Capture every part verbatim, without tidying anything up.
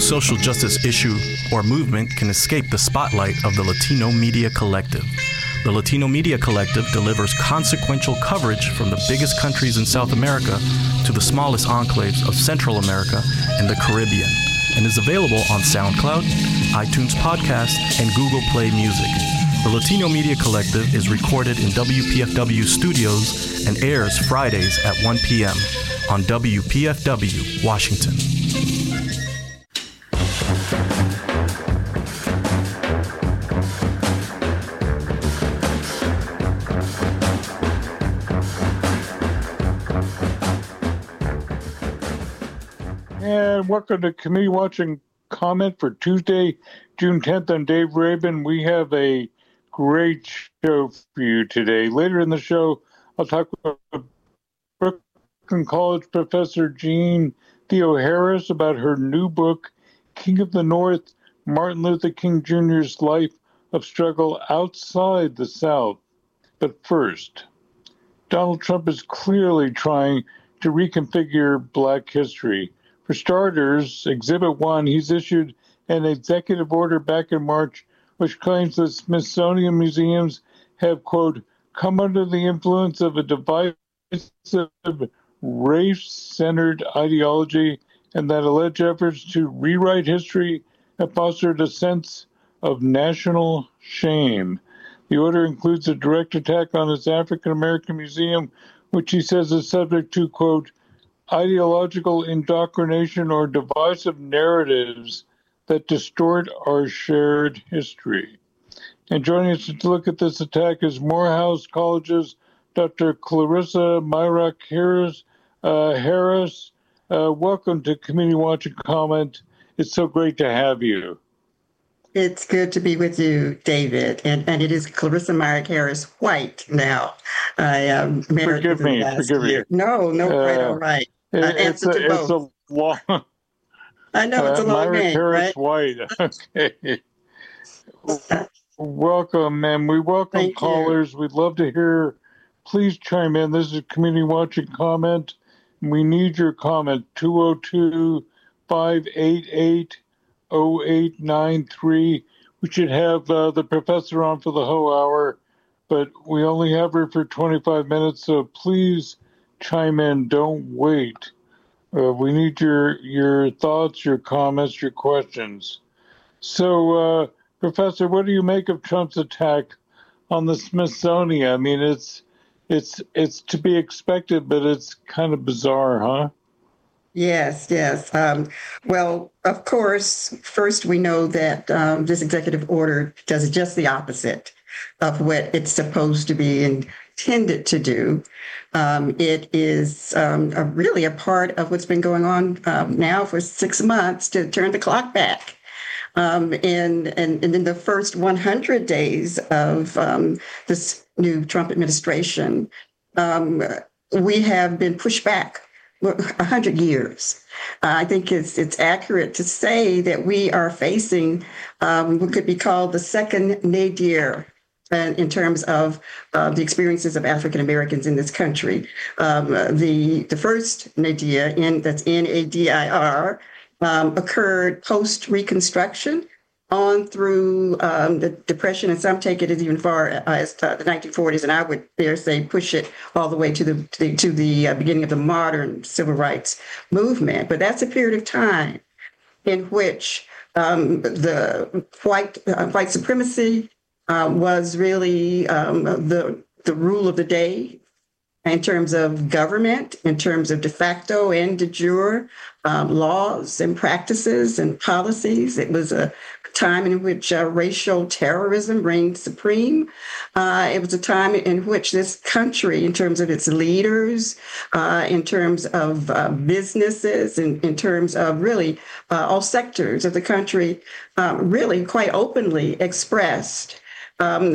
social justice issue or movement can escape the spotlight of the Latino Media Collective. The Latino Media Collective delivers consequential coverage from the biggest countries in South America to the smallest enclaves of Central America and the Caribbean, and is available on SoundCloud, iTunes Podcast, and Google Play Music. The Latino Media Collective is recorded in W P F W studios and airs Fridays at one p.m. on W P F W, Washington. And welcome to Committee Watching Comment for Tuesday, June tenth. I'm Dave Rabin. We have a great show for you today. Later in the show, I'll talk with Brooklyn College professor Jean Theoharis about her new book, King of the North, Martin Luther King Junior's Life of Struggle Outside the South. But first, Donald Trump is clearly trying to reconfigure Black history. For starters, Exhibit one, he's issued an executive order back in March which claims that Smithsonian museums have, quote, come under the influence of a divisive, race-centered ideology and that alleged efforts to rewrite history have fostered a sense of national shame. The order includes a direct attack on its African-American museum, which he says is subject to, quote, ideological indoctrination or divisive narratives that distort our shared history. And joining us to look at this attack is Morehouse College's Doctor Clarissa Myrock Harris. Uh, Harris, uh, welcome to Community Watch and Comment. It's so great to have you. It's good to be with you, David. And, and it is Clarissa Myrock Harris White now. I um, married Forgive me, forgive year. me. No, no, uh, right, all right. It, uh, it's, a, it's a long... I know it's a long Myrock name, Harris right? White. Okay. Welcome, and we welcome Thank callers. you. We'd love to hear. Please chime in. This is Community Watch and Comment. We need your comment. two oh two, five eight eight, oh eight nine three. We should have uh, the professor on for the whole hour, but we only have her for twenty-five minutes, so please chime in. Don't wait. Uh, we need your your thoughts, your comments, your questions. So, uh, Professor, what do you make of Trump's attack on the Smithsonian? I mean, it's it's it's to be expected, but it's kind of bizarre, huh? Yes, yes. Um, well, of course, first we know that um, this executive order does just the opposite of what it's supposed to be intended to do. Um, it is um, a, really a part of what's been going on um, now for six months to turn the clock back. Um, and, and, and in the first one hundred days of um, this new Trump administration, um, we have been pushed back one hundred years. Uh, I think it's it's accurate to say that we are facing um, what could be called the second nadir uh, in terms of uh, the experiences of African Americans in this country. Um, the the first nadir, in, that's N A D I R, um, occurred post-Reconstruction on through um, the Depression, and some take it as even far as uh, the nineteen forties, and I would dare say push it all the way to the to the, to the uh, beginning of the modern civil rights movement. But that's a period of time in which um, the white uh, white supremacy uh, was really um, the the rule of the day in terms of government, in terms of de facto and de jure um, laws and practices and policies. It was a time in which uh, racial terrorism reigned supreme. Uh, it was a time in which this country, in terms of its leaders, uh, in terms of uh, businesses, in, in terms of really uh, all sectors of the country, um, really quite openly expressed um,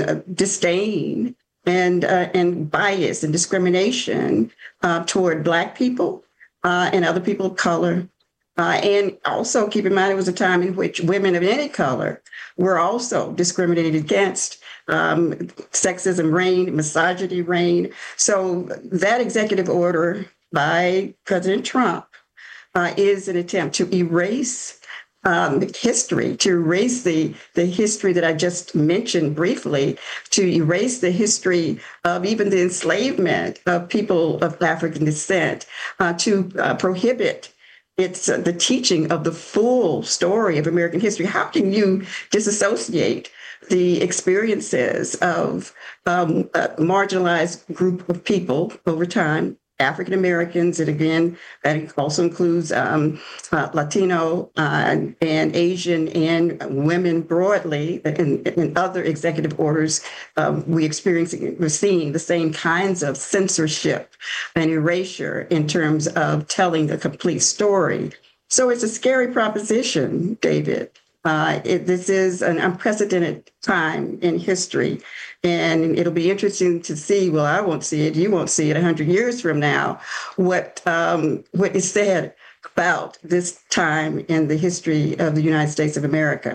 disdain and uh, and bias and discrimination uh, toward Black people uh, and other people of color. Uh, and also keep in mind, it was a time in which women of any color were also discriminated against. Um, sexism reigned, misogyny reigned. So that executive order by President Trump uh, is an attempt to erase um, history, to erase the, the history that I just mentioned briefly, to erase the history of even the enslavement of people of African descent, uh, to uh, prohibit it's uh, the teaching of the full story of American history. How can you disassociate the experiences of um, a marginalized group of people over time, African Americans, and again, that also includes um, uh, Latino uh, and Asian and women broadly. In, in other executive orders, um, we experiencing, we're seeing the same kinds of censorship and erasure in terms of telling the complete story. So it's a scary proposition, David. Uh, it, this is an unprecedented time in history, and it'll be interesting to see. Well, I won't see it. You won't see it a hundred years from now. What um, what is said about this time in the history of the United States of America?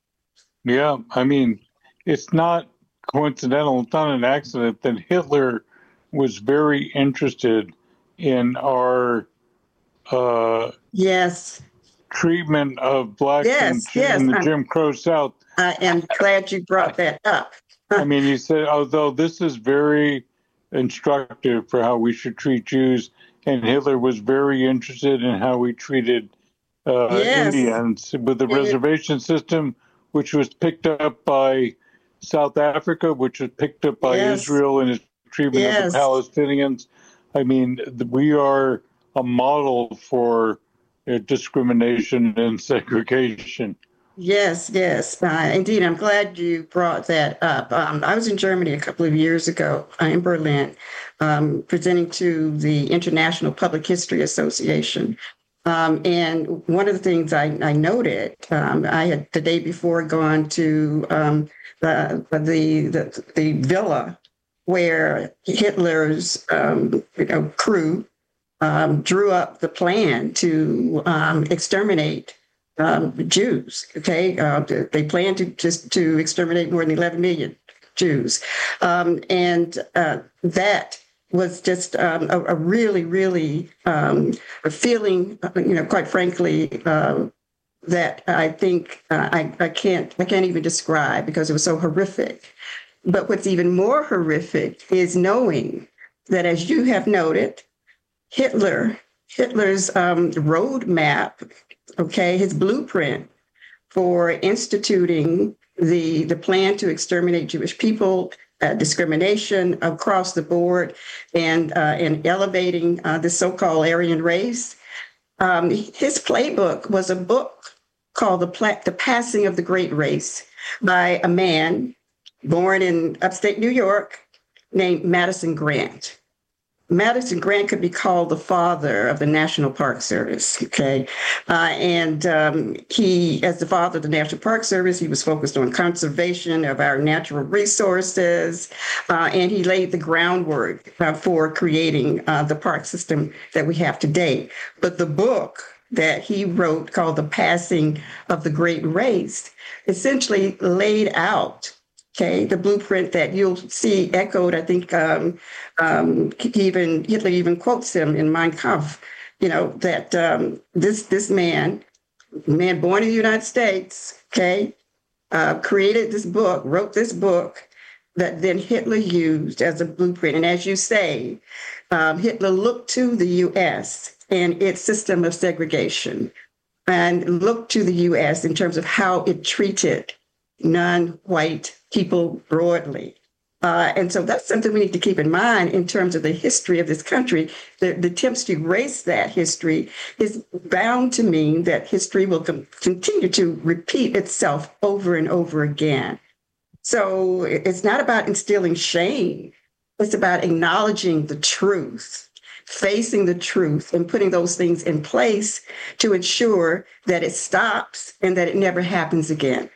Yeah, I mean, it's not coincidental. It's not an accident that Hitler was very interested in our uh, yes. treatment of blacks yes, in, yes. in the I'm, Jim Crow South. I am glad you brought that up. I mean, he said, although this is very instructive for how we should treat Jews, and Hitler was very interested in how we treated uh, yes. Indians with the it, reservation system, which was picked up by South Africa, which was picked up by yes. Israel in its treatment yes. of the Palestinians. I mean, we are a model for uh, discrimination and segregation. Yes, yes, uh, indeed. I'm glad you brought that up. Um, I was in Germany a couple of years ago uh, in Berlin, um, presenting to the International Public History Association. Um, and one of the things I, I noted, um, I had the day before gone to um, the, the, the, the villa where Hitler's um, you know, crew um, drew up the plan to um, exterminate Um, Jews. Okay, uh, they plan to just to exterminate more than eleven million Jews, um, and uh, that was just um, a, a really, really um, a feeling. You know, quite frankly, uh, that I think uh, I, I can't I can't even describe because it was so horrific. But what's even more horrific is knowing that, as you have noted, Hitler Hitler's um, roadmap. Okay, his blueprint for instituting the, the plan to exterminate Jewish people, uh, discrimination across the board, and, uh, and elevating uh, the so-called Aryan race. Um, his playbook was a book called the, Pla- the Passing of the Great Race by a man born in upstate New York named Madison Grant. Madison Grant could be called the father of the National Park Service, okay? Uh, and um, he, as the father of the National Park Service, he was focused on conservation of our natural resources, uh, and he laid the groundwork uh, for creating uh, the park system that we have today. But the book that he wrote called The Passing of the Great Race essentially laid out Okay, the blueprint that you'll see echoed, I think um, um, even Hitler even quotes him in Mein Kampf, you know, that um, this this man, man born in the United States, okay, uh, created this book, wrote this book that then Hitler used as a blueprint. And as you say, um, Hitler looked to the U S and its system of segregation and looked to the U S in terms of how it treated non-white people broadly. Uh, and so that's something we need to keep in mind in terms of the history of this country. The, the attempts to erase that history is bound to mean that history will com- continue to repeat itself over and over again. So it's not about instilling shame. It's about acknowledging the truth, facing the truth, and putting those things in place to ensure that it stops and that it never happens again.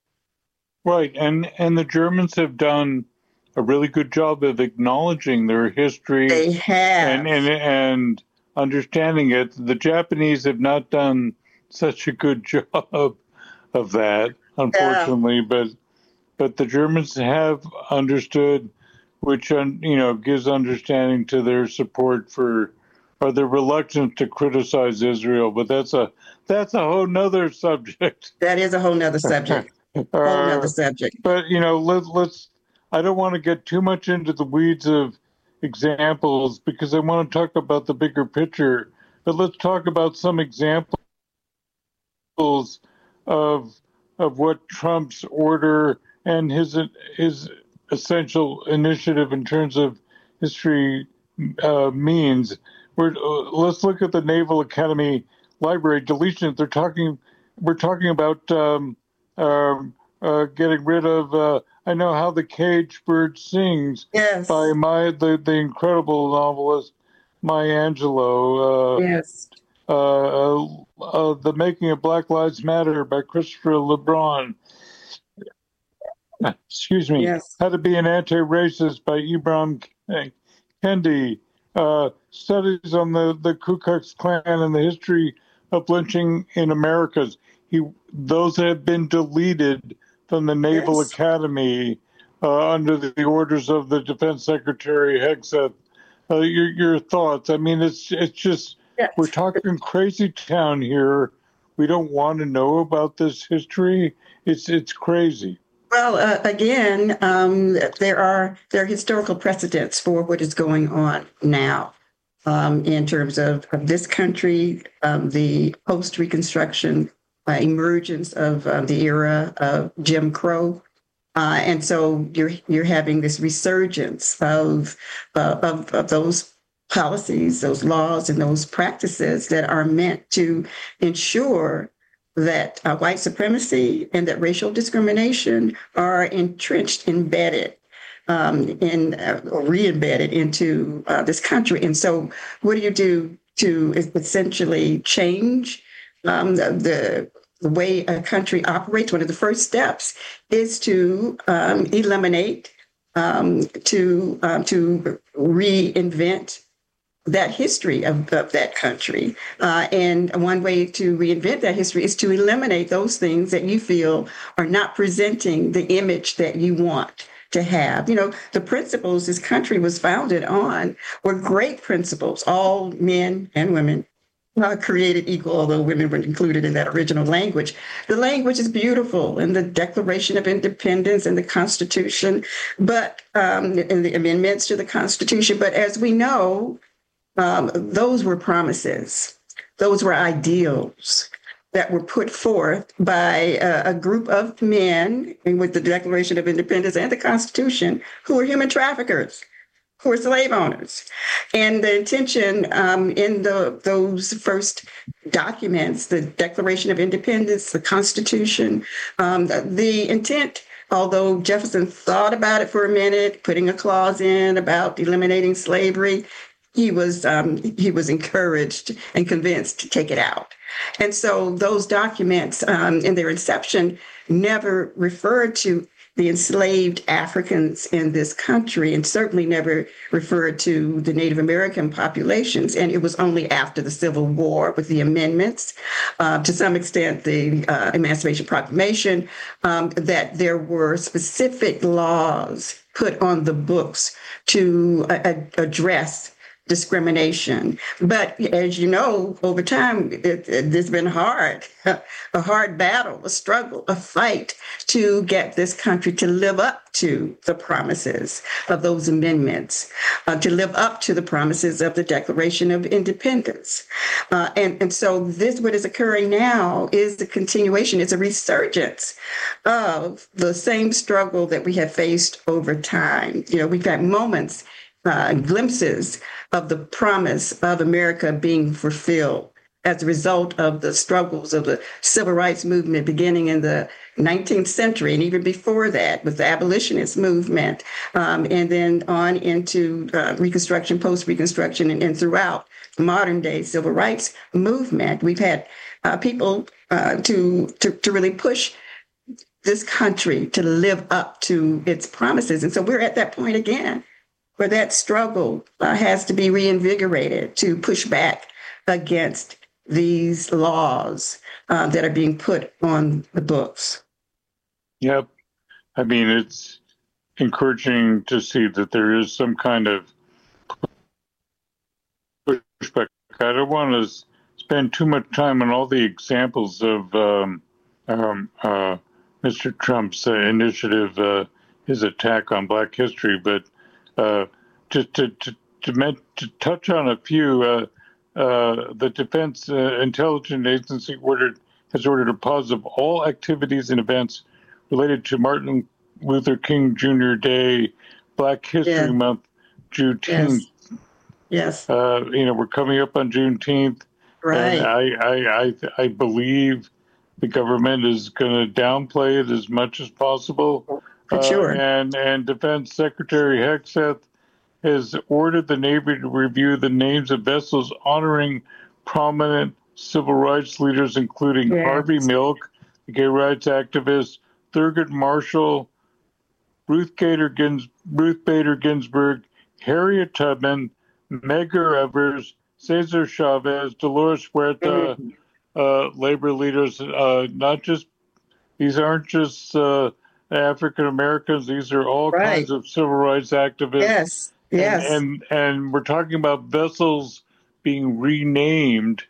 Right, and and the Germans have done a really good job of acknowledging their history. They have. And, and, and understanding it. The Japanese have not done such a good job of that, unfortunately, yeah. but but the Germans have understood, which, you know, gives understanding to their support for are the reluctant to criticize Israel, but that's a that's a whole nother subject. That is a whole nother subject. Whole nother uh, subject. but you know, let, let's. I don't want to get too much into the weeds of examples because I want to talk about the bigger picture. But let's talk about some examples of of what Trump's order and his his essential initiative in terms of history uh, means. We're, uh, let's look at the Naval Academy Library deletion. They're talking. We're talking about um, uh, uh, getting rid of. Uh, I Know How the Caged Bird Sings Yes. by my the, the incredible novelist Maya Angelou. Uh, Yes. uh, uh, The Making of Black Lives Matter by Christopher LeBron. Excuse me. Yes. How to Be an Anti-Racist by Ibram Kendi. Uh, studies on the, the Ku Klux Klan and the history of lynching in Americas. He, those have been deleted from the Naval Yes. Academy uh, under the orders of the Defense Secretary Hegseth. Uh, your, your thoughts? I mean, it's it's just, Yes. we're talking crazy town here. We don't want to know about this history. It's it's crazy. Well, uh, again, um, there are there are historical precedents for what is going on now um, in terms of, of this country, um, the post-Reconstruction uh, emergence of uh, the era of Jim Crow. Uh, and so you're you're having this resurgence of, uh, of of those policies, those laws, and those practices that are meant to ensure that uh, white supremacy and that racial discrimination are entrenched, embedded, um, in uh, or re-embedded into uh, this country. And so, what do you do to essentially change um, the, the the way a country operates? One of the first steps is to um, eliminate, um, to um, to reinvent that history of, of that country. Uh, and one way to reinvent that history is to eliminate those things that you feel are not presenting the image that you want to have. You know, the principles this country was founded on were great principles. All men and women Uh, created equal, although women were included in that original language. The language is beautiful in the Declaration of Independence and the Constitution, but um, in the amendments to the Constitution. But as we know, um, those were promises. Those were ideals that were put forth by a, a group of men with the Declaration of Independence and the Constitution who were human traffickers, who were slave owners. And the intention um, in the, those first documents, the Declaration of Independence, the Constitution, um, the, the intent, although Jefferson thought about it for a minute, putting a clause in about eliminating slavery, he was um, he was encouraged and convinced to take it out. And so those documents um, in their inception never referred to the enslaved Africans in this country, and certainly never referred to the Native American populations. And it was only after the Civil War, with the amendments, uh, to some extent the uh, Emancipation Proclamation, um, that there were specific laws put on the books to uh, address discrimination. But as you know, over time, it, it, it's been hard, a hard battle, a struggle, a fight to get this country to live up to the promises of those amendments, uh, to live up to the promises of the Declaration of Independence. Uh, and, and so this, what is occurring now is the continuation, it's a resurgence of the same struggle that we have faced over time. You know, we've had moments, uh, glimpses of the promise of America being fulfilled as a result of the struggles of the civil rights movement beginning in the nineteenth century, and even before that with the abolitionist movement, um, and then on into uh, Reconstruction, post-Reconstruction, and, and throughout the modern day civil rights movement. We've had uh, people uh, to, to, to really push this country to live up to its promises. And so we're at that point again, where that struggle uh, has to be reinvigorated to push back against these laws uh, that are being put on the books. Yep. I mean, it's encouraging to see that there is some kind of pushback. I don't want to spend too much time on all the examples of um, um, uh, Mister Trump's uh, initiative, uh, his attack on Black history, but uh, just to to to, met, to touch on a few, uh, uh, the Defense uh, Intelligence Agency ordered has ordered a pause of all activities and events related to Martin Luther King Junior Day, Black History Yeah. Month, Juneteenth. Yes. Yes. Uh, you know, we're coming up on Juneteenth, Right. and I, I, I, I believe the government is going to downplay it as much as possible. For sure. Uh, and and Defense Secretary Hegseth has ordered the Navy to review the names of vessels honoring prominent civil rights leaders, including Yes. Harvey Milk, the gay rights activist, Thurgood Marshall, Ruth Bader, Gins- Ruth Bader Ginsburg, Harriet Tubman, Medgar Evers, Cesar Chavez, Dolores Huerta, Mhm. uh, labor leaders. Uh, not just these aren't just uh, African Americans; these are all Right. kinds of civil rights activists. Yes. Yes. And, and and we're talking about vessels being renamed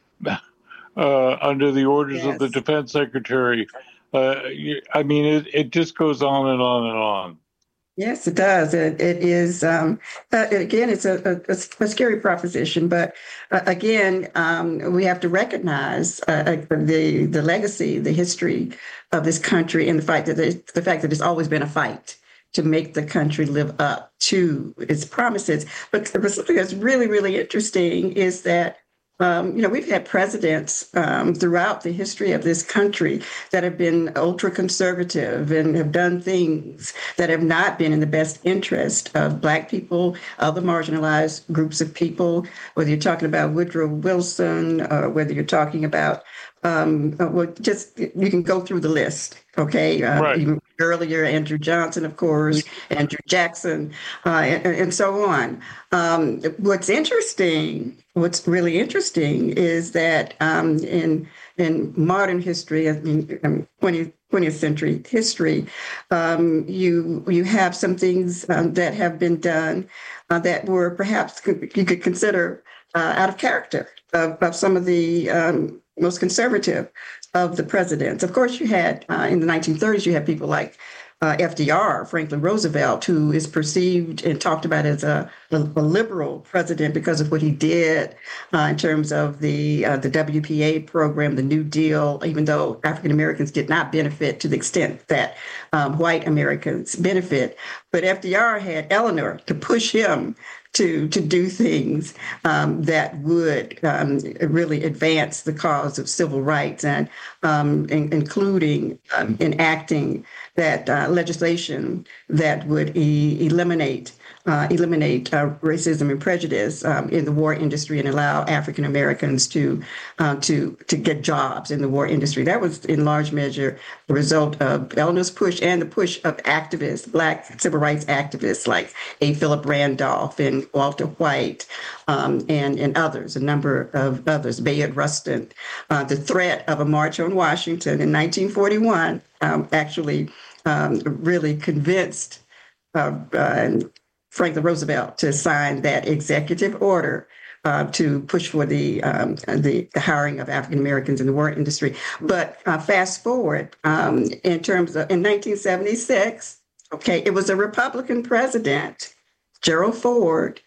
uh, under the orders of the Yes. Defense Secretary. Uh, you- I mean, it, it just goes on and on and on. Yes, it does. It, it is, um, uh, again, it's a, a, a scary proposition, but uh, again, um, we have to recognize uh, the the legacy, the history of this country, and the fact that there's- the fact that it's always been a fight to make the country live up to its promises. But, but something that's really, really interesting is that Um, you know, we've had presidents um, throughout the history of this country that have been ultra conservative and have done things that have not been in the best interest of Black people, other marginalized groups of people, whether you're talking about Woodrow Wilson, or whether you're talking about, um, uh, well, just you can go through the list, okay? Uh, Right. even earlier, Andrew Johnson, of course, Andrew Jackson, uh, and, and so on. Um, what's interesting, what's really interesting is that um, in in modern history, I mean, um, twentieth, twentieth century history, um, you you have some things um, that have been done uh, that were perhaps you could consider uh, out of character of, of some of the um, most conservative of the presidents. Of course, you had uh, in the nineteen thirties, you had people like uh, F D R, Franklin Roosevelt, who is perceived and talked about as a, a, a liberal president because of what he did uh, in terms of the uh, the W P A program, the New Deal, even though African Americans did not benefit to the extent that um, white Americans benefit. But F D R had Eleanor to push him to to do things um, that would um, really advance the cause of civil rights, and um, in, including um, enacting that uh, legislation that would e- eliminate uh, eliminate uh, racism and prejudice um, in the war industry and allow African Americans to uh, to to get jobs in the war industry. That was in large measure the result of Eleanor's push and the push of activists, Black civil rights activists like A. Philip Randolph and Walter White um, and, and others, a number of others, Bayard Rustin. Uh, the threat of a march on Washington in nineteen forty-one um, actually um, really convinced uh, uh, Franklin Roosevelt to sign that executive order uh, to push for the, um, the the hiring of African Americans in the war industry. But uh, fast forward um, in terms of in nineteen seventy-six, okay, it was a Republican president, Gerald Ford,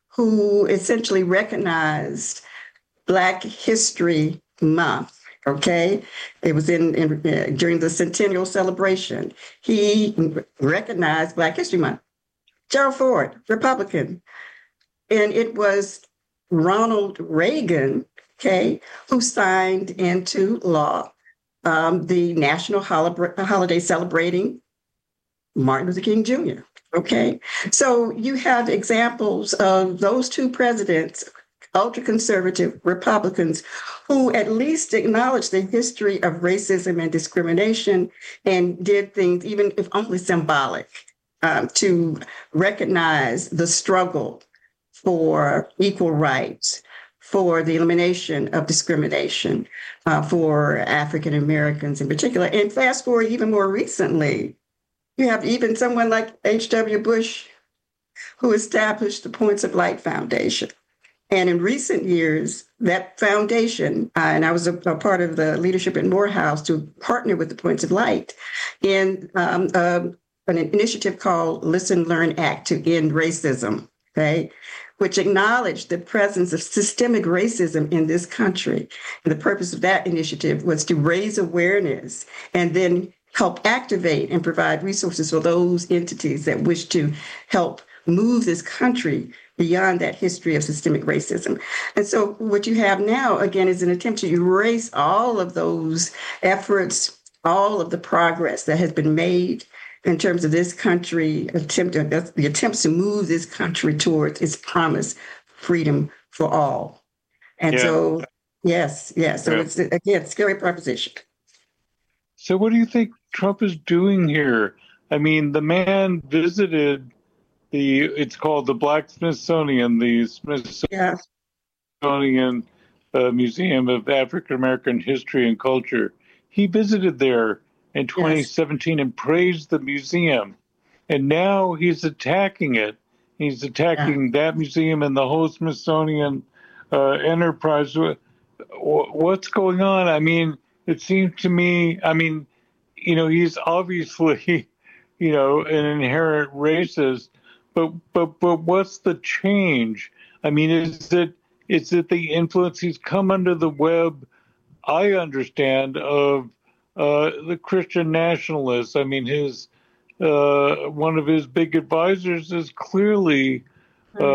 who essentially recognized Black History Month. Okay, it was in, in uh, during the centennial celebration. He recognized Black History Month. Gerald Ford, Republican, and it was Ronald Reagan, okay, who signed into law um, the national hol- holiday celebrating Martin Luther King Junior Okay, so you have examples of those two presidents, ultra-conservative Republicans, who at least acknowledged the history of racism and discrimination and did things, even if only symbolic, um, to recognize the struggle for equal rights, for the elimination of discrimination uh, for African Americans in particular. And fast forward even more recently, you have even someone like H W Bush, who established the Points of Light Foundation. And in recent years, that foundation, uh, and I was a, a part of the leadership at Morehouse to partner with the Points of Light in um, uh, an initiative called Listen, Learn, Act to End Racism, okay, which acknowledged the presence of systemic racism in this country. And the purpose of that initiative was to raise awareness and then help activate and provide resources for those entities that wish to help move this country beyond that history of systemic racism. And so what you have now, again, is an attempt to erase all of those efforts, all of the progress that has been made in terms of this country, attempt, the attempts to move this country towards its promise, freedom for all. And yeah. so, yes, yes. So yeah. it's, again, scary proposition. So what do you think Trump is doing here? I mean, the man visited the, it's called the Black Smithsonian, the Smithsonian yeah. uh, Museum of African American History and Culture. He visited there in twenty seventeen yes. and praised the museum. And now he's attacking it. He's attacking yeah. that museum and the whole Smithsonian uh, enterprise. What's going on? I mean, it seems to me, I mean, you know, he's obviously, you know, an inherent racist, but but but what's the change? I mean, is it is it the influence he's come under the web, I understand, of uh, the Christian nationalists? I mean, his uh, one of his big advisors is clearly uh,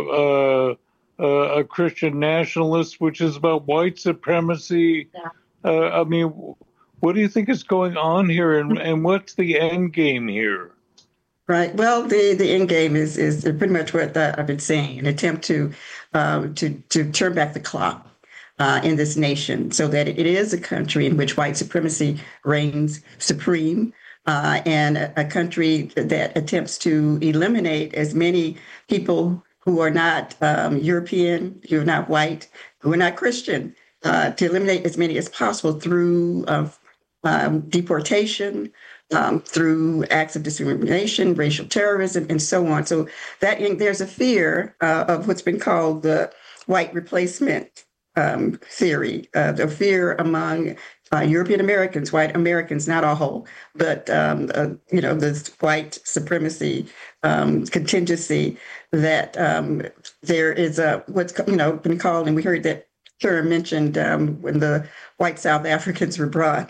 uh, uh, a Christian nationalist, which is about white supremacy. Yeah. Uh, I mean, what do you think is going on here, and, and what's the end game here? Right. Well, the, the end game is is pretty much what I've been saying: an attempt to um, to to turn back the clock uh, in this nation, so that it is a country in which white supremacy reigns supreme, uh, and a, a country that attempts to eliminate as many people who are not um, European, who are not white, who are not Christian, uh, to eliminate as many as possible through uh, um, deportation. Um, through acts of discrimination, racial terrorism, and so on. So that there's a fear uh, of what's been called the white replacement um, theory, uh, the fear among uh, European Americans, white Americans, not all, but um, uh, you know, this white supremacy um, contingency that um, there is a what's you know been called, and we heard that term mentioned um, when the white South Africans were brought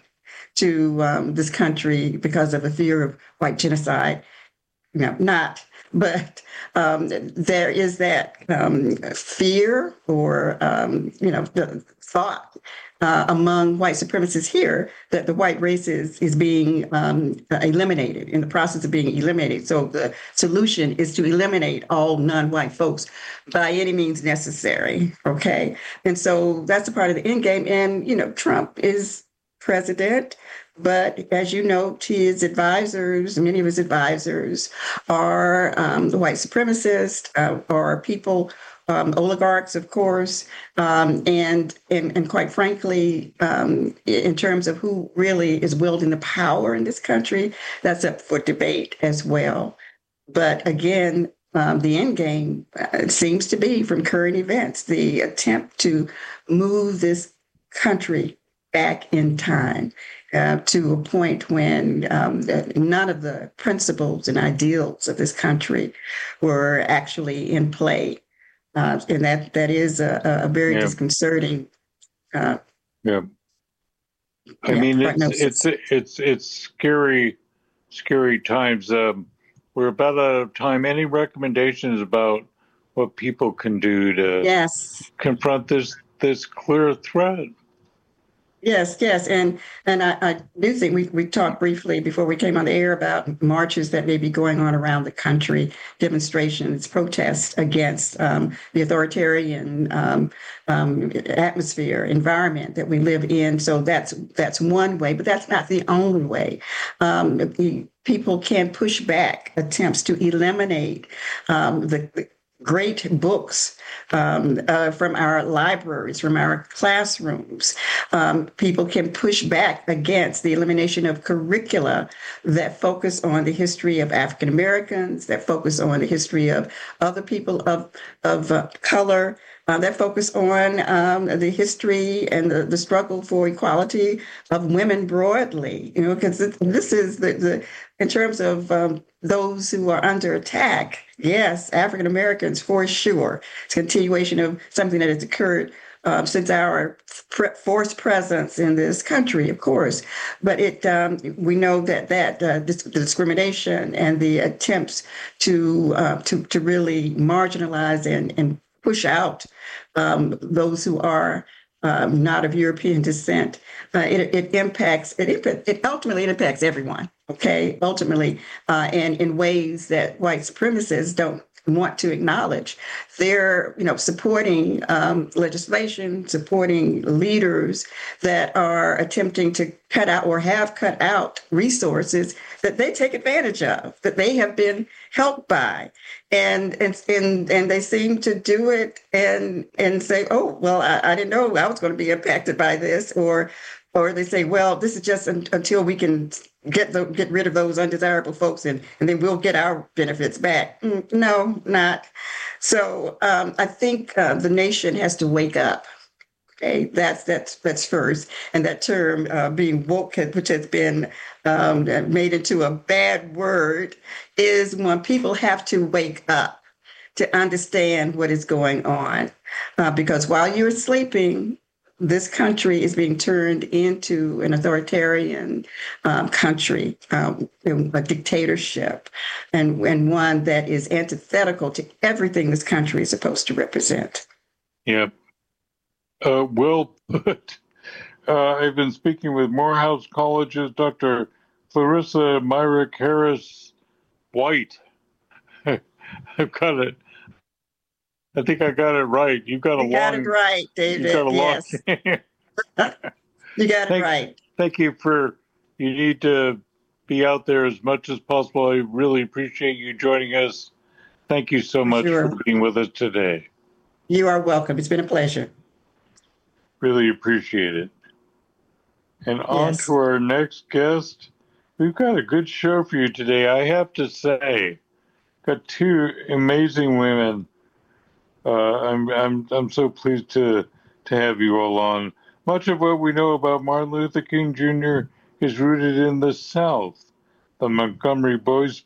to um, this country because of a fear of white genocide. No, not, but um, there is that um, fear or, um, you know, the thought uh, among white supremacists here that the white race is, is being um, eliminated, in the process of being eliminated. So the solution is to eliminate all non-white folks by any means necessary, okay? And so that's a part of the end game. And, you know, Trump is president, but as you note, his advisors, many of his advisors are um, the white supremacists, uh, or people, um, oligarchs, of course, um, and, and and quite frankly, um, in terms of who really is wielding the power in this country, that's up for debate as well. But again, um, the end game uh, seems to be, from current events, the attempt to move this country back in time uh, to a point when um, none of the principles and ideals of this country were actually in play. Uh, and that that is a, a very yeah. disconcerting. Uh, yeah. I yeah, mean, it's, it's, it's, it's scary, scary times. Um, we're about out of time. Any recommendations about what people can do to yes. confront this, this clear threat? Yes, yes. And and I, I do think we, we talked briefly before we came on the air about marches that may be going on around the country, demonstrations, protests against um, the authoritarian um, um, atmosphere, environment that we live in. So that's that's one way, but that's not the only way. Um, the, people can push back attempts to eliminate um, the, the great books um, uh, from our libraries, from our classrooms. Um, people can push back against the elimination of curricula that focus on the history of African Americans, that focus on the history of other people of, of uh, color, uh, that focus on um, the history and the, the struggle for equality of women broadly, you know, because this is the, the in terms of um, those who are under attack, yes, African Americans for sure. It's a continuation of something that has occurred uh, since our pre- forced presence in this country, of course. But it um, we know that that uh, this, the discrimination and the attempts to uh, to to really marginalize and, and push out um, those who are um, not of European descent, uh, it, it impacts it, it ultimately it impacts everyone. Okay, ultimately, uh, and in ways that white supremacists don't want to acknowledge. They're, you know, supporting um, legislation, supporting leaders that are attempting to cut out or have cut out resources that they take advantage of, that they have been helped by, and and and, and they seem to do it and and say, oh, well, I, I didn't know I was going to be impacted by this, or or they say, well, this is just un- until we can get the, get rid of those undesirable folks, and, and then we'll get our benefits back. Mm, no, not. So um, I think uh, the nation has to wake up. Okay, that's that's that's first. And that term uh, being woke, which has been um, made into a bad word, is when people have to wake up to understand what is going on. Uh, because while you're sleeping, this country is being turned into an authoritarian um, country, um, a dictatorship, and, and one that is antithetical to everything this country is supposed to represent. Yeah. Uh, well put. Uh, I've been speaking with Morehouse College's Doctor Clarissa Myrick Harris White. I've got it. I think I got it right. You've got a you long. got it right, David. Got yes. Long... you got thank, it right. Thank you for. You need to be out there as much as possible. I really appreciate you joining us. Thank you so for much sure. for being with us today. You are welcome. It's been a pleasure. Really appreciate it. And yes. on to our next guest. We've got a good show for you today. I have to say, got two amazing women. Uh, I'm I'm I'm so pleased to to have you all on. Much of what we know about Martin Luther King Junior is rooted in the South. The Montgomery Boys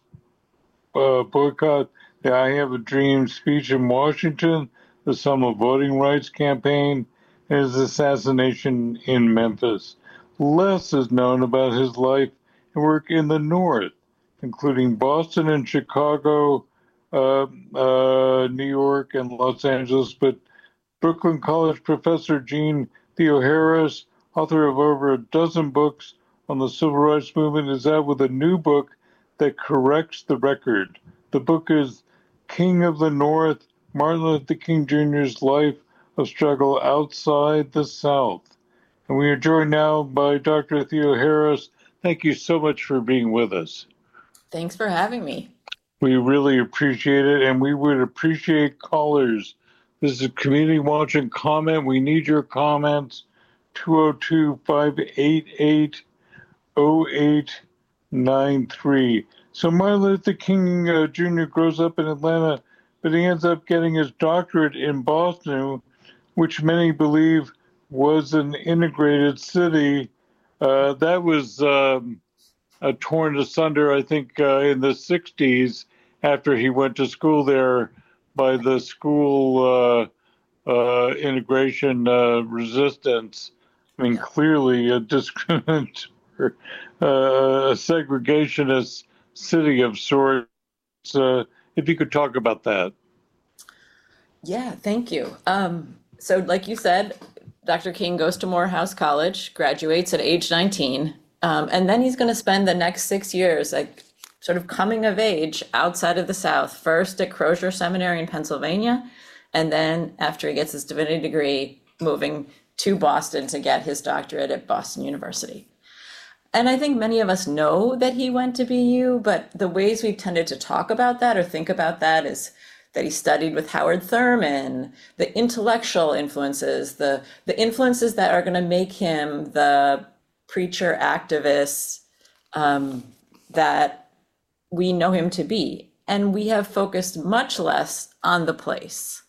uh, boycott, the I Have a Dream speech in Washington, the Selma Voting Rights campaign, and his assassination in Memphis. Less is known about his life and work in the North, including Boston and Chicago, Uh, uh, New York and Los Angeles, but Brooklyn College professor Jean Theoharis, author of over a dozen books on the civil rights movement, is out with a new book that corrects the record. The book is King of the North, Martin Luther King Junior's Life of Struggle Outside the South. And we are joined now by Doctor Theoharis. Thank you so much for being with us. Thanks for having me. We really appreciate it, and we would appreciate callers. This is Community Watch and Comment. We need your comments, two oh two, five eight eight, oh eight nine three. So Martin Luther King uh, Junior grows up in Atlanta, but he ends up getting his doctorate in Boston, which many believe was an integrated city. Uh, that was... Um, Uh, torn asunder, I think, uh, in the sixties after he went to school there by the school uh, uh, integration uh, resistance. I mean, clearly a discriminatory, uh, a segregationist city of sorts. Uh, if you could talk about that. Yeah, thank you. Um, so like you said, Doctor King goes to Morehouse College, graduates at age nineteen. Um, and then he's going to spend the next six years like sort of coming of age outside of the South, first at Crozier Seminary in Pennsylvania, and then after he gets his divinity degree, moving to Boston to get his doctorate at Boston University. And I think many of us know that he went to B U, but the ways we've tended to talk about that or think about that is that he studied with Howard Thurman, the intellectual influences, the, the influences that are going to make him the preacher activist um, that we know him to be. And we have focused much less on the place,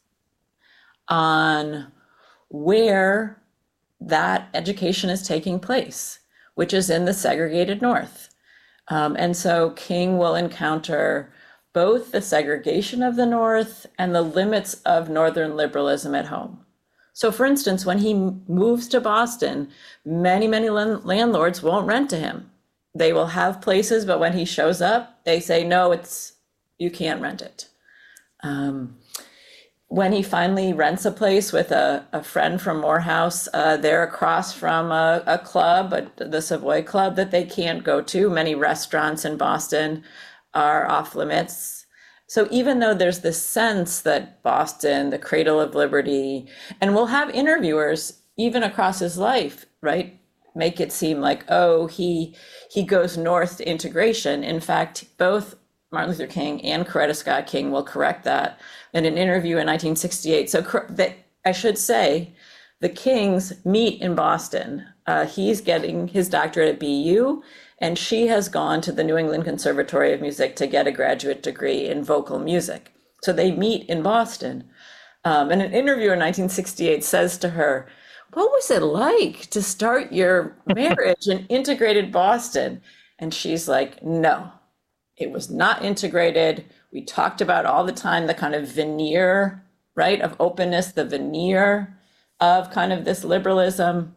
on where that education is taking place, which is in the segregated North. Um, and so King will encounter both the segregation of the North and the limits of Northern liberalism at home. So for instance, when he moves to Boston, many, many landlords won't rent to him. They will have places, but when he shows up, they say, no, it's, you can't rent it. Um, when he finally rents a place with a, a friend from Morehouse, uh, they're across from a, a club, a, the Savoy Club, that they can't go to. Many restaurants in Boston are off limits. So even though there's this sense that Boston, the cradle of liberty, and we'll have interviewers even across his life, right, make it seem like, oh, he he goes north to integration. In fact, both Martin Luther King and Coretta Scott King will correct that in an interview in nineteen sixty-eight. So that, I should say, the Kings meet in Boston. Uh, he's getting his doctorate at B U, and she has gone to the New England Conservatory of Music to get a graduate degree in vocal music. So they meet in Boston. Um, and an interview in nineteen sixty-eight says to her, what was it like to start your marriage in integrated Boston? And she's like, no, it was not integrated. We talked about all the time the kind of veneer, right, of openness, the veneer of kind of this liberalism.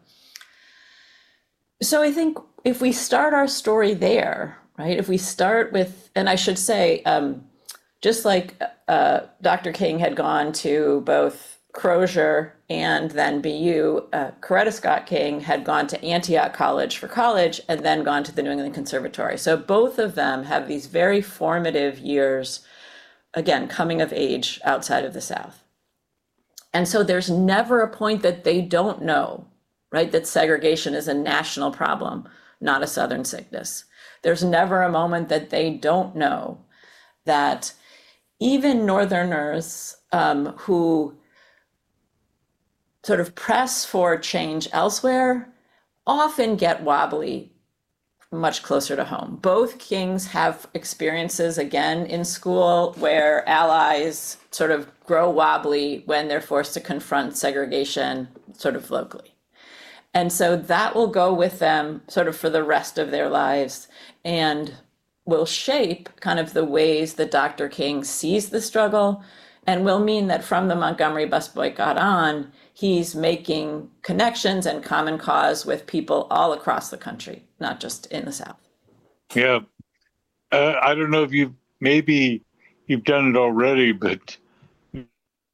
So I think if we start our story there, right, if we start with, and I should say, um, just like uh, Doctor King had gone to both Crozier and then B U, uh, Coretta Scott King had gone to Antioch College for college and then gone to the New England Conservatory. So both of them have these very formative years, again, coming of age outside of the South. And so there's never a point that they don't know, right, that segregation is a national problem, not a Southern sickness. There's never a moment that they don't know that even Northerners um, who sort of press for change elsewhere often get wobbly much closer to home. Both Kings have experiences, again, in school where allies sort of grow wobbly when they're forced to confront segregation sort of locally. And so that will go with them sort of for the rest of their lives and will shape kind of the ways that Doctor King sees the struggle, and will mean that from the Montgomery bus boycott on, he's making connections and common cause with people all across the country, not just in the South. Yeah. Uh, I don't know if you've, maybe you've done it already, but you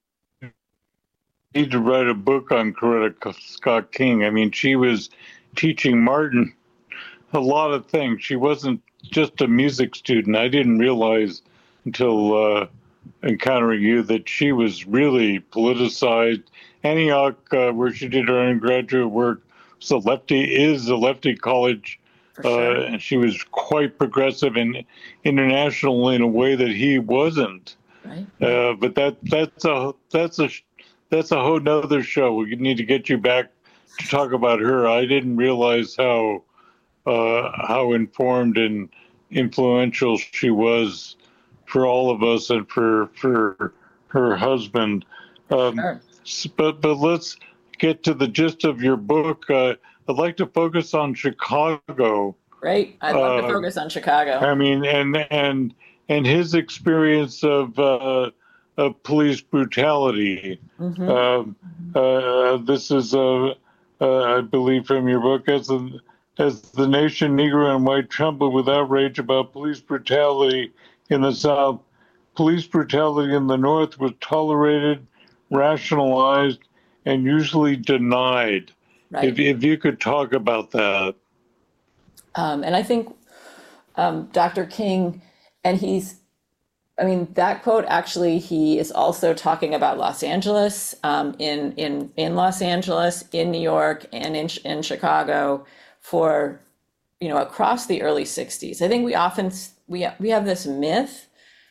need to write a book on Coretta Scott King. I mean, she was teaching Martin a lot of things. She wasn't just a music student. I didn't realize until uh, encountering you that she was really politicized. Antioch, uh, where she did her undergraduate work, was a lefty, is a lefty college, Sure. uh, and she was quite progressive and international in a way that he wasn't. Right. Uh, but that that's a that's a that's a whole nother show. We need to get you back to talk about her. I didn't realize how uh, how informed and influential she was for all of us and for for her husband. Um, Sure. But but let's get to the gist of your book. Uh, I'd like to focus on Chicago. Great. I'd love Uh, to focus on Chicago. I mean, and and and his experience of uh, of police brutality. Mhm. Um, uh, this is, uh, uh, I believe, from your book, as the as the nation, Negro and white, trembled with outrage about police brutality in the South. Police brutality in the North was tolerated, rationalized, and usually denied. Right. If, if you could talk about that. Um, and I think um, Doctor King, and he's, I mean, that quote, actually, he is also talking about Los Angeles, um, in, in, in Los Angeles, in New York, and in, in Chicago for, you know, across the early sixties. I think we often, we, we have this myth,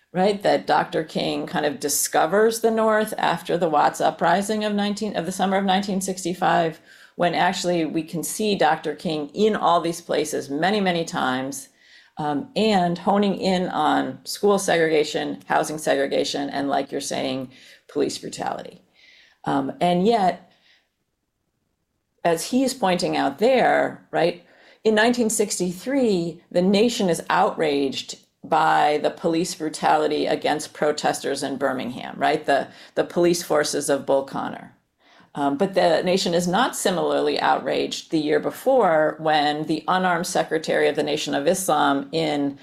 right? That Doctor King kind of discovers the North after the Watts uprising of nineteen of the summer of nineteen sixty-five, when actually we can see Doctor King in all these places many, many times, um, and honing in on school segregation, housing segregation, and, like you're saying, police brutality. Um, and yet, as he's pointing out there, right, in nineteen sixty-three, the nation is outraged by the police brutality against protesters in Birmingham, right? The, the police forces of Bull Connor. Um, but the nation is not similarly outraged the year before when the unarmed secretary of the Nation of Islam in,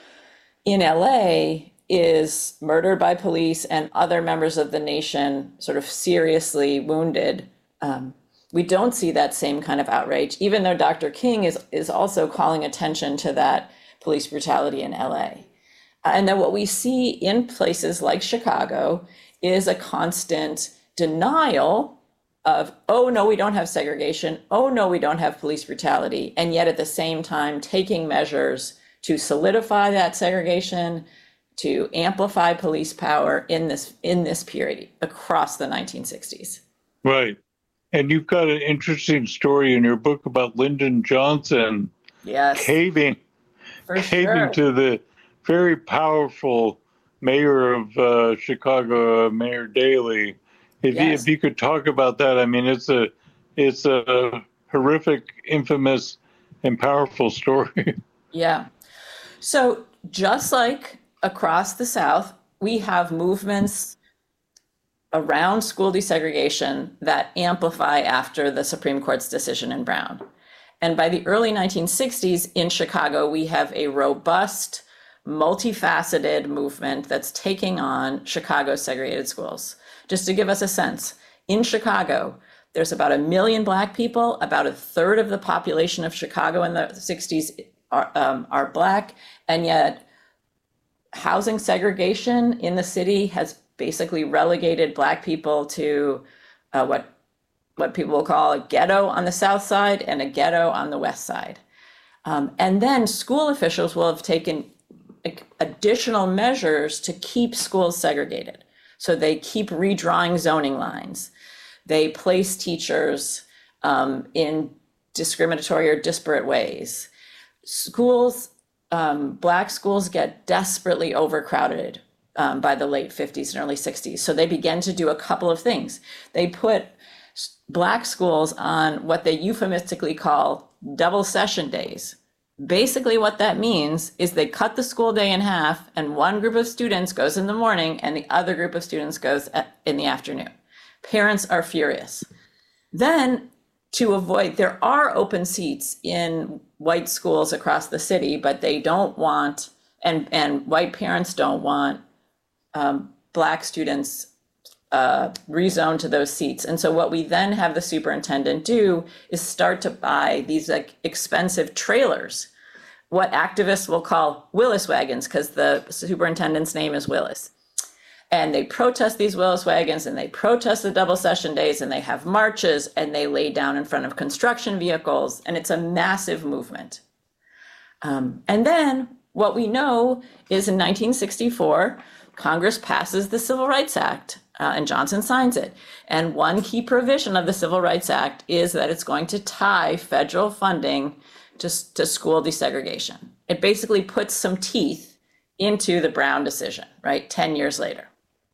in L A is murdered by police and other members of the nation sort of seriously wounded. Um, we don't see that same kind of outrage, even though Doctor King is, is also calling attention to that police brutality in L A. And then what we see in places like Chicago is a constant denial of, oh, no, we don't have segregation. Oh, no, we don't have police brutality. And yet at the same time, taking measures to solidify that segregation, to amplify police power in this in this period across the nineteen sixties. Right. And you've got an interesting story in your book about Lyndon Johnson yes, caving, for caving sure. to the very powerful mayor of uh, Chicago, Mayor Daley. If, Yes. you, if you could talk about that, I mean, it's a it's a horrific, infamous, and powerful story. Yeah. So just like across the South, we have movements around school desegregation that amplify after the Supreme Court's decision in Brown. And by the early nineteen sixties in Chicago, we have a robust, multifaceted movement that's taking on Chicago's segregated schools. Just to give us a sense, in Chicago, there's about a million Black people, about a third of the population of Chicago in the sixties are, um, are Black, and yet housing segregation in the city has basically relegated Black people to uh, what what people will call a ghetto on the south side and a ghetto on the west side. Um, and then school officials will have taken additional measures to keep schools segregated. So they keep redrawing zoning lines. They place teachers um, in discriminatory or disparate ways. Schools, um, Black schools get desperately overcrowded um, by the late fifties and early sixties. So they began to do a couple of things. They put Black schools on what they euphemistically call double session days. Basically what that means is they cut the school day in half and one group of students goes in the morning and the other group of students goes at, in the afternoon. Parents are furious. Then to avoid, there are open seats in white schools across the city, but they don't want, and, and white parents don't want um, Black students Uh, rezone to those seats. And so what we then have the superintendent do is start to buy these like expensive trailers, what activists will call Willis wagons, because the superintendent's name is Willis. And they protest these Willis wagons and they protest the double session days and they have marches and they lay down in front of construction vehicles. And it's a massive movement. Um, and then what we know is in nineteen sixty-four, Congress passes the Civil Rights Act. Uh, and Johnson signs it. And one key provision of the Civil Rights Act is that it's going to tie federal funding to, to school desegregation. It basically puts some teeth into the Brown decision, right, ten years later.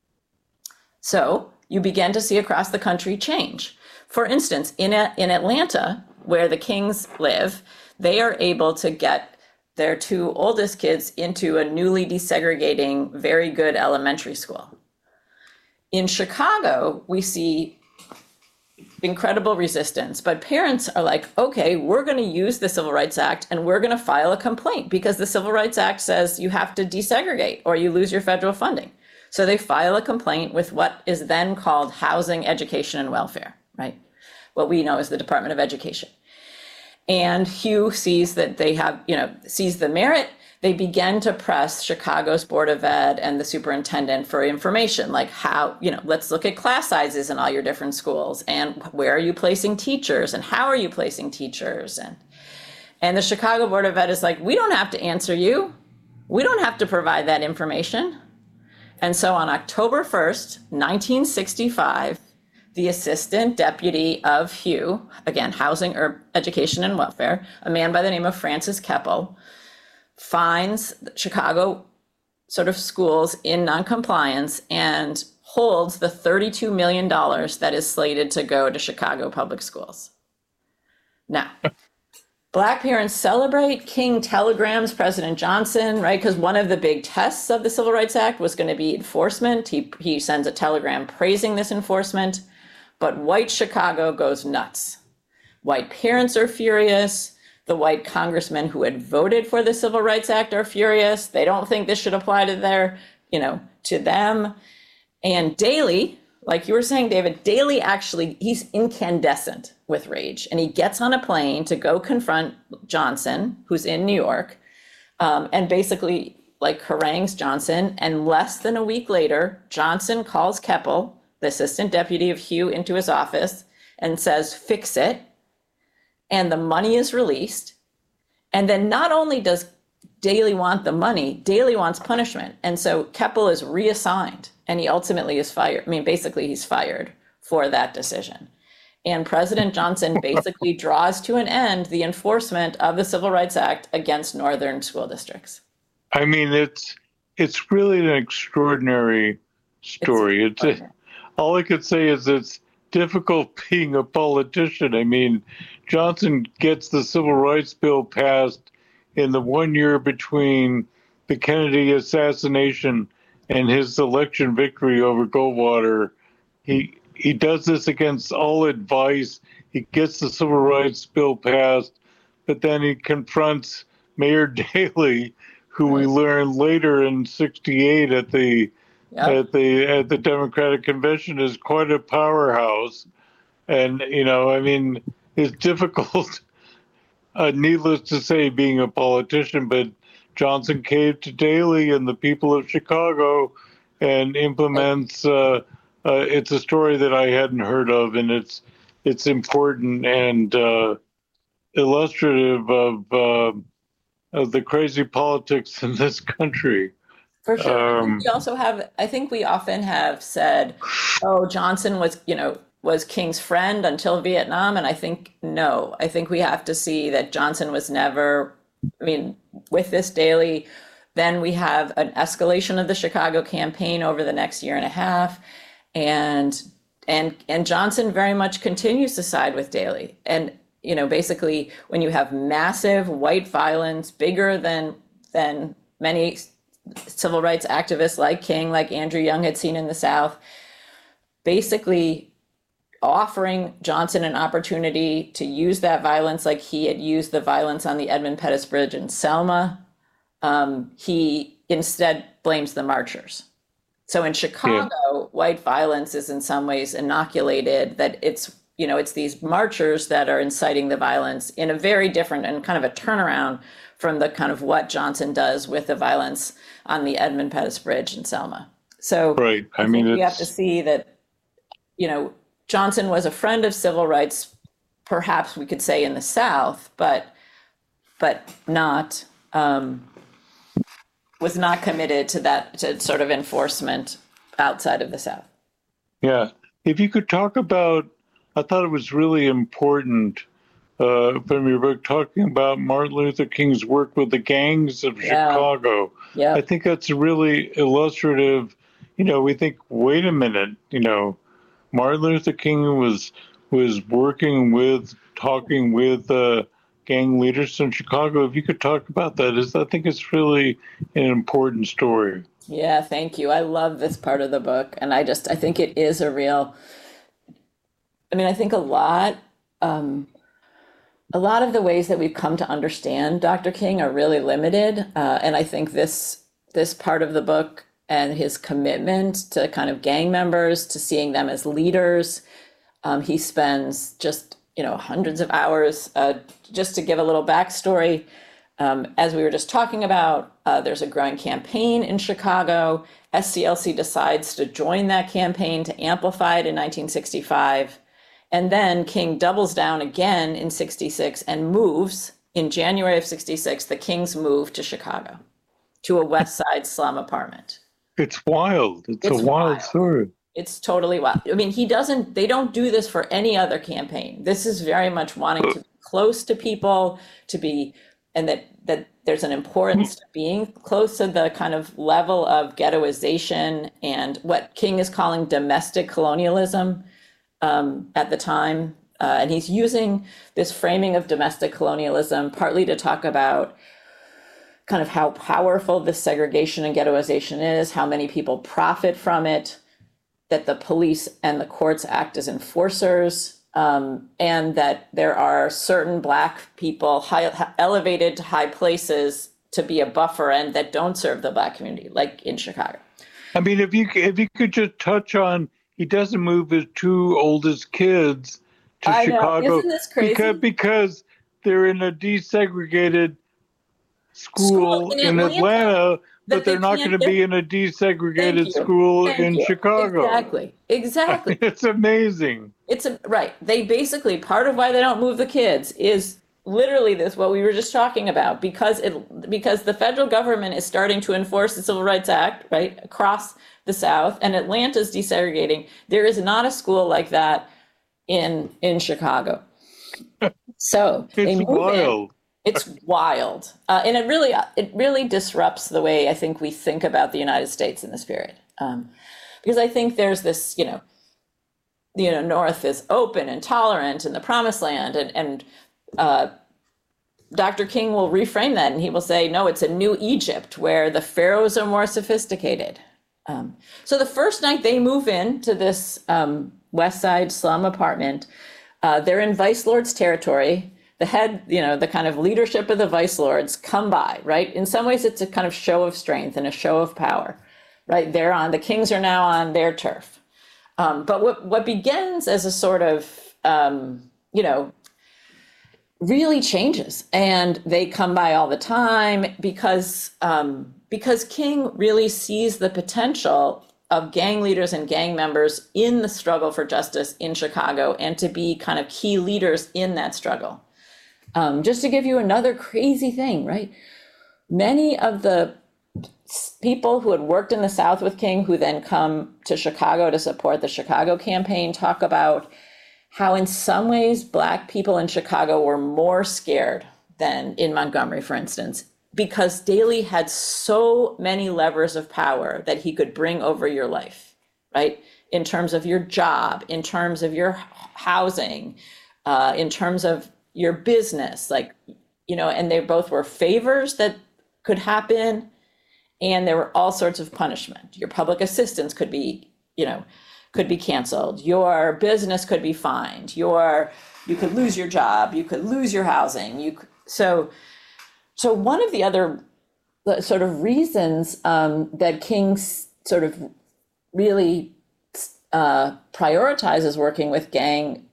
So you begin to see across the country change. For instance, in, a, in Atlanta, where the Kings live, they are able to get their two oldest kids into a newly desegregating, very good elementary school. In Chicago, we see incredible resistance, but parents are like, okay, we're going to use the Civil Rights Act and we're going to file a complaint because the Civil Rights Act says you have to desegregate or you lose your federal funding. So they file a complaint with what is then called Housing, Education, and Welfare, right? What we know as the Department of Education. And Hugh sees that they have, you know, sees the merit. They began to press Chicago's Board of Ed and the superintendent for information, like how, you know, let's look at class sizes in all your different schools and where are you placing teachers and how are you placing teachers? And, and the Chicago Board of Ed is like, we don't have to answer you. We don't have to provide that information. And so on October first, nineteen sixty-five, the assistant deputy of Hugh, again, housing, or education and welfare, a man by the name of Francis Keppel, finds Chicago sort of schools in noncompliance and holds the thirty-two million dollars that is slated to go to Chicago public schools. Now, Black parents celebrate. King telegrams President Johnson, right? Because one of the big tests of the Civil Rights Act was going to be enforcement. He, he sends a telegram praising this enforcement, but white Chicago goes nuts. White parents are furious. The white congressmen who had voted for the Civil Rights Act are furious. They don't think this should apply to their, you know, to them. And Daley, like you were saying, David, Daley actually, he's incandescent with rage. And he gets on a plane to go confront Johnson, who's in New York, um, and basically like harangues Johnson. And less than a week later, Johnson calls Keppel, the assistant deputy of Hugh, into his office and says, fix it. And the money is released. And then not only does Daley want the money, Daley wants punishment. And so Keppel is reassigned and he ultimately is fired. I mean, basically he's fired for that decision. And President Johnson basically draws to an end the enforcement of the Civil Rights Act against Northern school districts. I mean, it's it's really an extraordinary story. It's, it's a, all I could say is it's difficult being a politician. I mean, Johnson gets the Civil Rights Bill passed in the one year between the Kennedy assassination and his election victory over Goldwater. He he does this against all advice. He gets the Civil Rights Bill passed, but then he confronts Mayor Daley, who we learned later in sixty-eight at the yep. at the at the Democratic Convention is quite a powerhouse. And you know, I mean, it's difficult. Uh, needless to say, being a politician, but Johnson caved to Daley and the people of Chicago and implements. Uh, uh, it's a story that I hadn't heard of, and it's it's important and uh, illustrative of, uh, of the crazy politics in this country. For sure. Um, we also have, I think we often have said, oh, Johnson was, you know, was King's friend until Vietnam. And I think, no, I think we have to see that Johnson was never, I mean, with this Daley, then we have an escalation of the Chicago campaign over the next year and a half. And, and, and Johnson very much continues to side with Daley. And, you know, basically when you have massive white violence, bigger than, than many civil rights activists like King, like Andrew Young had seen in the South, basically offering Johnson an opportunity to use that violence like he had used the violence on the Edmund Pettus Bridge in Selma. Um, he instead blames the marchers. So in Chicago, yeah. white violence is in some ways inoculated, that it's, you know, it's these marchers that are inciting the violence in a very different and kind of a turnaround from the kind of what Johnson does with the violence on the Edmund Pettus Bridge in Selma. So right. I, I mean, we have to see that, you know, Johnson was a friend of civil rights, perhaps we could say in the South, but but not um, was not committed to that to sort of enforcement outside of the South. Yeah, if you could talk about, I thought it was really important uh, from your book talking about Martin Luther King's work with the gangs of yeah. Chicago. Yeah, I think that's really illustrative. You know, we think, wait a minute, you know. Martin Luther King was was working with, talking with uh, gang leaders in Chicago. If you could talk about that, is I think it's really an important story. Yeah, thank you. I love this part of the book, and I just I think it is a real. I mean, I think a lot, um, a lot of the ways that we've come to understand Doctor King are really limited, uh, and I think this this part of the book and his commitment to kind of gang members, to seeing them as leaders. Um, he spends just, you know, hundreds of hours. Uh, just to give a little backstory, um, as we were just talking about, uh, there's a growing campaign in Chicago. S C L C decides to join that campaign to amplify it in nineteen sixty-five. And then King doubles down again in sixty-six and moves, in January of sixty-six, the Kings move to Chicago, to a West Side slum apartment. It's wild. It's, It's a wild wild. story. It's totally wild. I mean, he doesn't, they don't do this for any other campaign. This is very much wanting to be close to people, to be, and that, that there's an importance to being close to the kind of level of ghettoization and what King is calling domestic colonialism um, at the time. Uh, and he's using this framing of domestic colonialism partly to talk about kind of how powerful this segregation and ghettoization is, how many people profit from it, that the police and the courts act as enforcers, um, and that there are certain Black people high, elevated to high places to be a buffer and that don't serve the Black community, like in Chicago. I mean, if you if you could just touch on, he doesn't move his two oldest kids to I know. Chicago Isn't this crazy? because because they're in a desegregated school, School in in Atlanta, Atlanta, but that they they're not can't going to get- be in a Thank desegregated you. school Thank in you. Chicago. Exactly. Exactly. It's amazing. It's a, right. They basically, part of why they don't move the kids is literally this, what we were just talking about, because it, because the federal government is starting to enforce the Civil Rights Act, right, across the South, and Atlanta's desegregating. There is not a school like that in, in Chicago. So they It's move in. wild. It's wild. Uh, and it really, it really disrupts the way I think we think about the United States in this period. Um, because I think there's this, you know, you know, North is open and tolerant and the promised land. And, and uh, Doctor King will reframe that and he will say, no, it's a new Egypt where the pharaohs are more sophisticated. Um, so the first night they move in to this um, West Side slum apartment, uh, they're in Vice Lord's territory. The head, you know, the kind of leadership of the Vice Lords come by, right? In some ways, it's a kind of show of strength and a show of power, right? They're on, the kings are now on their turf. Um, but what, what begins as a sort of, um, you know, really changes. And they come by all the time because, um, because King really sees the potential of gang leaders and gang members in the struggle for justice in Chicago and to be kind of key leaders in that struggle. Um, just to give you another crazy thing, right? Many of the people who had worked in the South with King, who then come to Chicago to support the Chicago campaign, talk about how in some ways Black people in Chicago were more scared than in Montgomery, for instance, because Daley had so many levers of power that he could bring over your life, right? In terms of your job, in terms of your housing, uh, in terms of your business, like, you know, and they both were favors that could happen. And there were all sorts of punishment. Your public assistance could be, you know, could be canceled. Your business could be fined. Your, you could lose your job. You could lose your housing. You could, so, so one of the other sort of reasons um, that King sort of really uh, prioritizes working with gang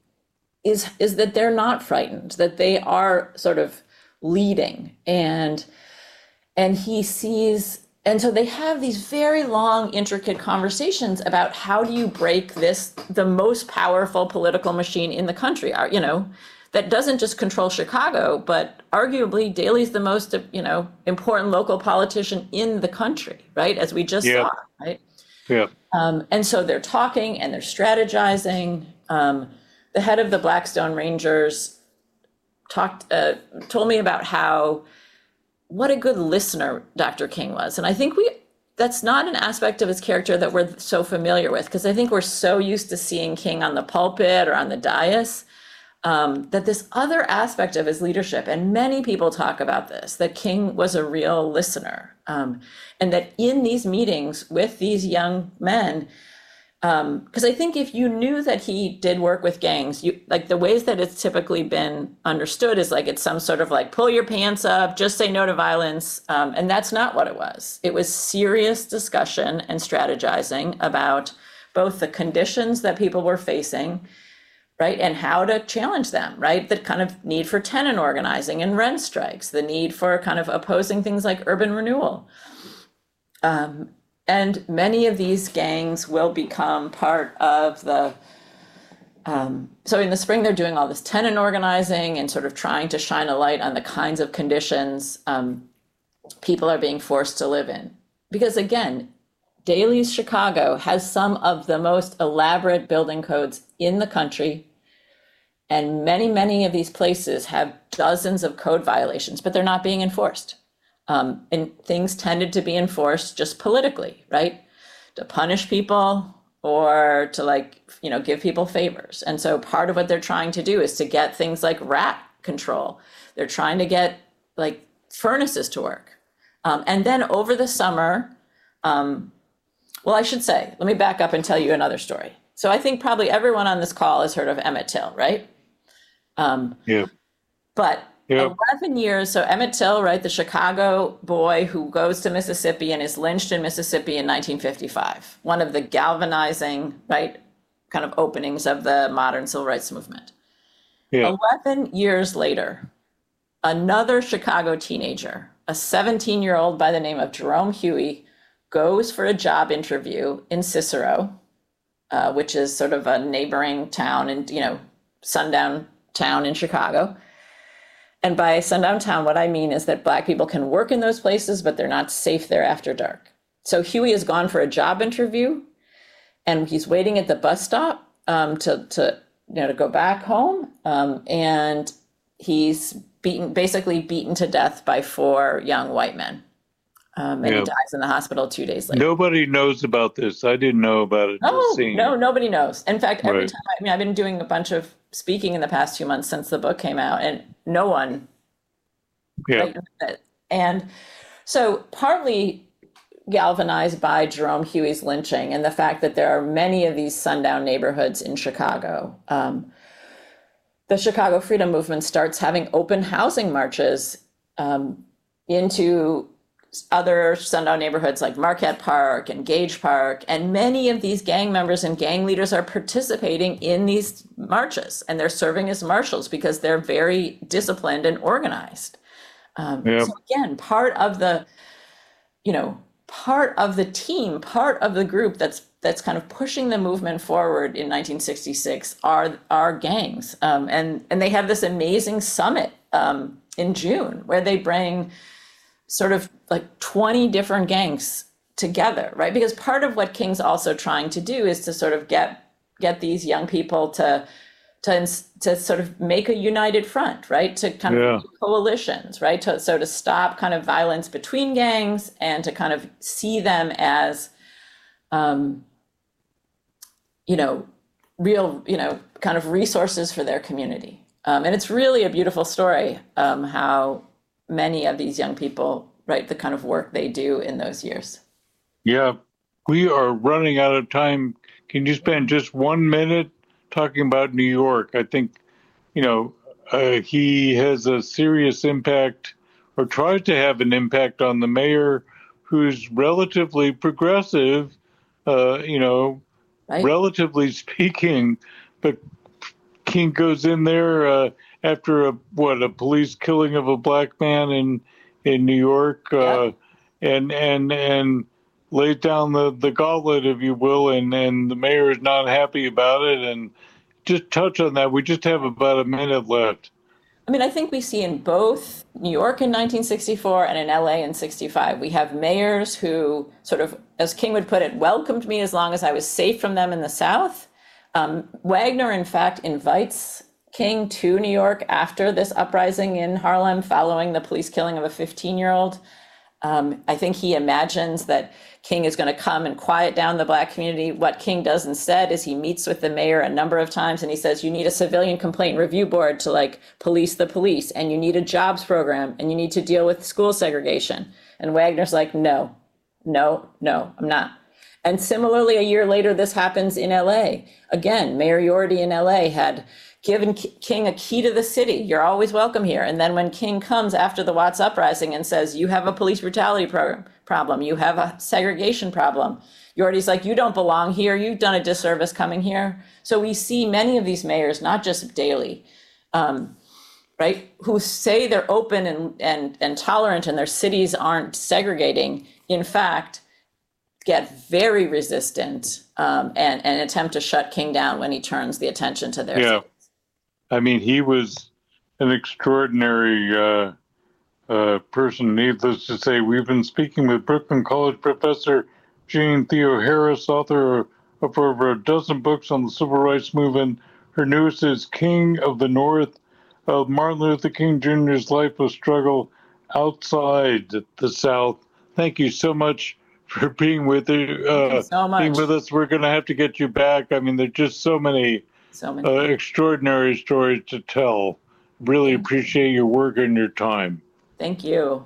is is that they're not frightened, that they are sort of leading, and and he sees, and so they have these very long, intricate conversations about how do you break this, the most powerful political machine in the country, you know, that doesn't just control Chicago, but arguably Daley's the most, you know, important local politician in the country, right? As we just Yeah. saw, right? Yeah. Um, and so they're talking and they're strategizing. Um, the head of the Blackstone Rangers talked, uh, told me about how, what a good listener Doctor King was. And I think we, that's not an aspect of his character that we're so familiar with, because I think we're so used to seeing King on the pulpit or on the dais, um, that this other aspect of his leadership, and many people talk about this, that King was a real listener. Um, and that in these meetings with these young men, because um, I think if you knew that he did work with gangs, you like the ways that it's typically been understood is like it's some sort of like pull your pants up, just say no to violence, um, and that's not what it was. It was serious discussion and strategizing about both the conditions that people were facing, right, and how to challenge them, right? The kind of need for tenant organizing and rent strikes, the need for kind of opposing things like urban renewal. Um, And many of these gangs will become part of the, um, so in the spring, they're doing all this tenant organizing and sort of trying to shine a light on the kinds of conditions um, people are being forced to live in. Because again, Daley's Chicago has some of the most elaborate building codes in the country. And many, many of these places have dozens of code violations, but they're not being enforced. Um, and things tended to be enforced just politically, right? To punish people or to like, you know, give people favors. And so part of what they're trying to do is to get things like rat control. They're trying to get like furnaces to work. Um, and then over the summer, um, well, I should say, let me back up and tell you another story. So I think probably everyone on this call has heard of Emmett Till, right? Um, yeah. But yeah. eleven years, so Emmett Till, right, the Chicago boy who goes to Mississippi and is lynched in Mississippi in nineteen fifty-five, one of the galvanizing, right, kind of openings of the modern civil rights movement. Yeah. eleven years later, another Chicago teenager, a seventeen-year-old by the name of Jerome Huey, goes for a job interview in Cicero, uh, which is sort of a neighboring town and, you know, sundown town in Chicago. And by sundown town, what I mean is that Black people can work in those places, but they're not safe there after dark. So Huey has gone for a job interview, and he's waiting at the bus stop um, to, to, you know, to go back home. Um, and he's beaten, basically beaten to death by four young white men. Um, and yeah. he dies in the hospital two days later. Nobody knows about this. I didn't know about it. No, no, nobody knows. In fact, every right. time, I mean, I've been doing a bunch of speaking in the past few months since the book came out, and no one. Yeah. Right, and so partly galvanized by Jerome Huey's lynching and the fact that there are many of these sundown neighborhoods in Chicago, um, the Chicago Freedom Movement starts having open housing marches um, into other sundown neighborhoods like Marquette Park and Gage Park, and many of these gang members and gang leaders are participating in these marches, and they're serving as marshals because they're very disciplined and organized. Um, yep. So again, part of the, you know, part of the team, part of the group that's that's kind of pushing the movement forward in nineteen sixty-six are are gangs, um, and and they have this amazing summit um, in June where they bring sort of like twenty different gangs together, right? Because part of what King's also trying to do is to sort of get get these young people to to to sort of make a united front, right? To kind of yeah. coalitions, right? To, so to stop kind of violence between gangs and to kind of see them as, um, you know, real, you know, kind of resources for their community. Um, and it's really a beautiful story, um, how many of these young people, right, the kind of work they do in those years. Yeah, we are running out of time. Can you spend just one minute talking about New York? I think, you know, uh, he has a serious impact or tries to have an impact on the mayor, who's relatively progressive, uh, you know, right. relatively speaking, but King goes in there uh, after a what a police killing of a black man in in New York, uh, yep. and and and lays down the, the gauntlet, if you will, and, and the mayor is not happy about it. And just touch on that. We just have about a minute left. I mean, I think we see in both New York in nineteen sixty-four and in L A in sixty-five, we have mayors who sort of, as King would put it, welcomed me as long as I was safe from them in the South. Um, Wagner, in fact, invites King to New York after this uprising in Harlem following the police killing of a fifteen-year-old. Um, I think he imagines that King is going to come and quiet down the Black community. What King does instead is he meets with the mayor a number of times and he says, you need a civilian complaint review board to like police the police, and you need a jobs program, and you need to deal with school segregation. And Wagner's like, no, no, no, I'm not. And similarly, a year later, this happens in L A. Again, Mayor Yorty in L A had given King a key to the city. You're always welcome here. And then when King comes after the Watts uprising and says, you have a police brutality program, problem, you have a segregation problem, Yorty's like, you don't belong here. You've done a disservice coming here. So we see many of these mayors, not just Daley, um, right, who say they're open and, and, and tolerant and their cities aren't segregating, in fact, get very resistant um, and, and attempt to shut King down when he turns the attention to their yeah. cities. I mean, he was an extraordinary uh, uh, person, needless to say. We've been speaking with Brooklyn College professor Jean Theoharis, author of over a dozen books on the civil rights movement. Her newest is King of the North, of Martin Luther King Junior's life of struggle outside the South. Thank you so much for being with, uh, Thank you so much. being with us. We're going to have to get you back. I mean, there's just so many, so many. Uh, extraordinary stories to tell. Really appreciate your work and your time. Thank you.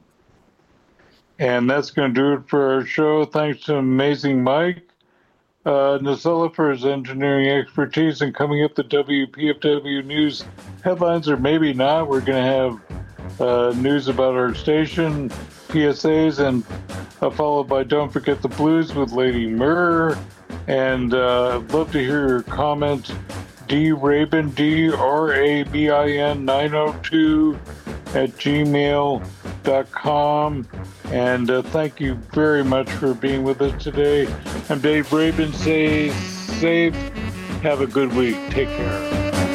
And that's going to do it for our show. Thanks to Amazing Mike, uh, Nacella for his engineering expertise. And coming up, the W P F W News headlines, or maybe not. We're going to have uh, news about our station, P S As, and uh, followed by Don't Forget the Blues with Lady Murr. And uh, I'd love to hear your comments. D Rabin, D R A B I N nine oh two at gmail dot com. And uh, thank you very much for being with us today. I'm Dave Rabin. Stay safe. Have a good week. Take care.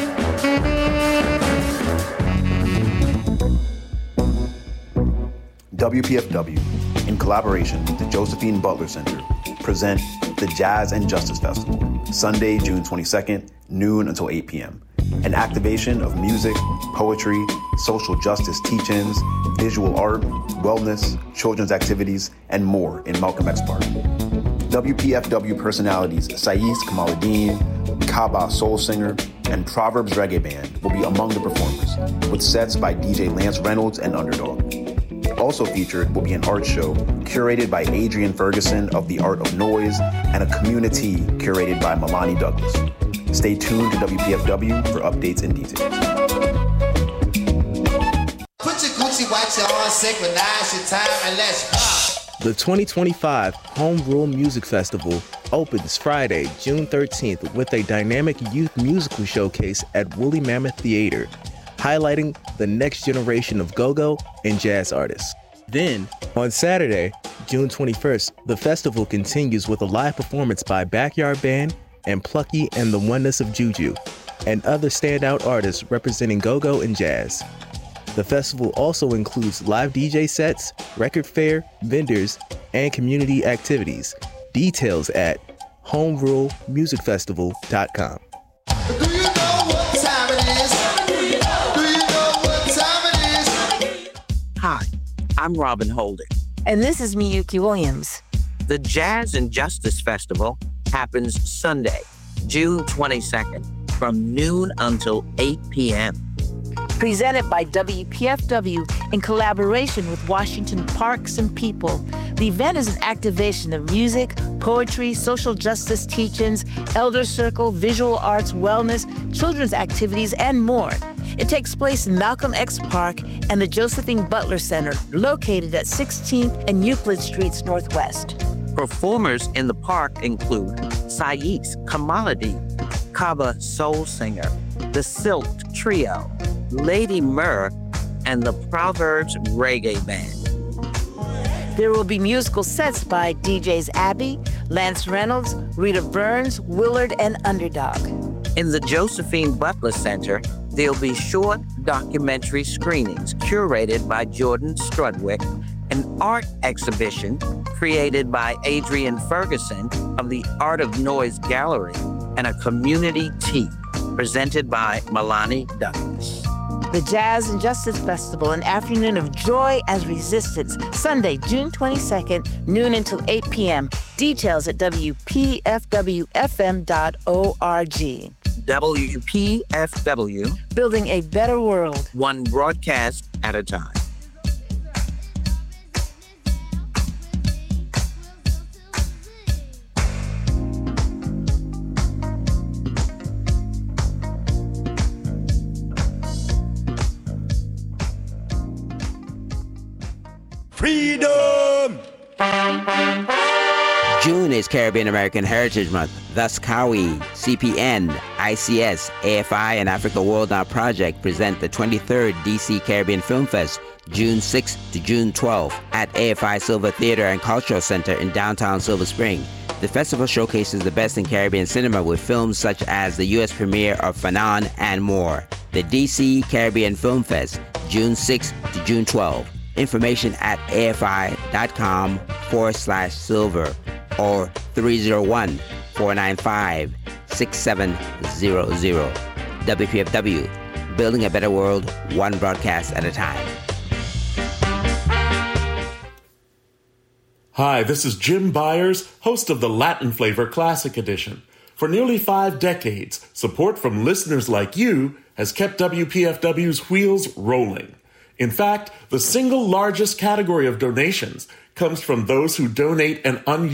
W P F W, in collaboration with the Josephine Butler Center, present the Jazz and Justice Festival, Sunday, June twenty-second, noon until eight p.m. An activation of music, poetry, social justice teach-ins, visual art, wellness, children's activities, and more in Malcolm X Park. W P F W personalities Sais Kamaluddin, Kaba Soul Singer, and Proverbs Reggae Band will be among the performers, with sets by D J Lance Reynolds and Underdog. Also featured will be an art show curated by Adrian Ferguson of The Art of Noise and a community curated by Milani Douglas. Stay tuned to W P F W for updates and details. Put your Gucci watch on, synchronize your time, and let's rock. The twenty twenty-five Home Rule Music Festival opens Friday, June thirteenth with a dynamic youth musical showcase at Woolly Mammoth Theater, highlighting the next generation of go-go and jazz artists. Then, on Saturday, June twenty-first, the festival continues with a live performance by Backyard Band and Plucky and the Oneness of Juju, and other standout artists representing go-go and jazz. The festival also includes live D J sets, record fair, vendors, and community activities. Details at home rule music festival dot com. Do you know what time it is? Do you know? Do you know what time it is? Hi, I'm Robin Holden. And this is Miyuki Williams. The Jazz and Justice Festival happens Sunday, June twenty-second, from noon until eight p.m. Presented by W P F W in collaboration with Washington Parks and People. The event is an activation of music, poetry, social justice teach-ins, elder circle, visual arts, wellness, children's activities, and more. It takes place in Malcolm X Park and the Josephine Butler Center, located at sixteenth and Euclid Streets Northwest. Performers in the park include Sais Kamaluddin, Kaba Soul Singer, the Silk Trio, Lady Murr, and the Proverbs Reggae Band. There will be musical sets by D Js Abby, Lance Reynolds, Rita Burns, Willard, and Underdog. In the Josephine Butler Center, there'll be short documentary screenings curated by Jordan Strudwick, an art exhibition created by Adrian Ferguson of the Art of Noise Gallery, and a community tea presented by Milani Douglas. The Jazz and Justice Festival, an afternoon of joy and resistance, Sunday, June twenty-second, noon until eight p.m. Details at W P F W F M dot org. W P F W. Building a better world. One broadcast at a time. Freedom! June is Caribbean American Heritage Month. Thus, CAWI, C P N, I C S, A F I, and Africa World Now Project present the twenty-third D C Caribbean Film Fest, June sixth to June twelfth, at A F I Silver Theater and Cultural Center in downtown Silver Spring. The festival showcases the best in Caribbean cinema with films such as the U S premiere of Fanon and more. The D C Caribbean Film Fest, June sixth to June twelfth. Information at A F I dot com forward slash silver. or three oh one, four nine five, six seven zero zero. W P F W, building a better world, one broadcast at a time. Hi, this is Jim Byers, host of the Latin Flavor Classic Edition. For nearly five decades, support from listeners like you has kept W P F W's wheels rolling. In fact, the single largest category of donations comes from those who donate an unused